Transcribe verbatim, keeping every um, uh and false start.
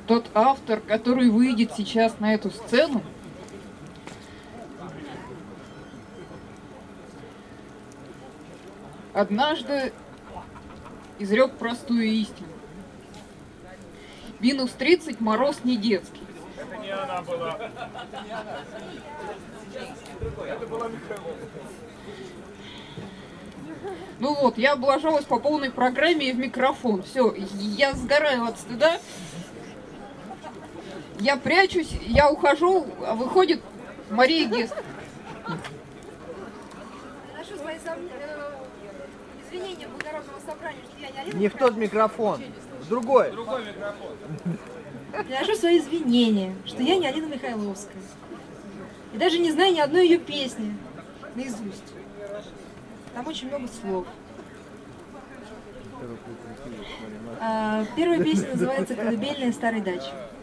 тот автор, который выйдет сейчас на эту сцену, однажды изрек простую истину. Минус тридцать, мороз не детский. Это не она была. Это была Михайлова. Ну вот, я облажалась по полной программе и в микрофон. Все, я сгораю от стыда. Я прячусь, я ухожу, а выходит Мария Гест. Приношу свои извинения благородному собранию, что я не Алина Не в тот микрофон, в другой. Другой микрофон. Приношу свои извинения, что я не Алина Михайловская. И даже не знаю ни одной ее песни наизусть. Там очень много слов. А, первая песня называется «Колыбельная старой дачи».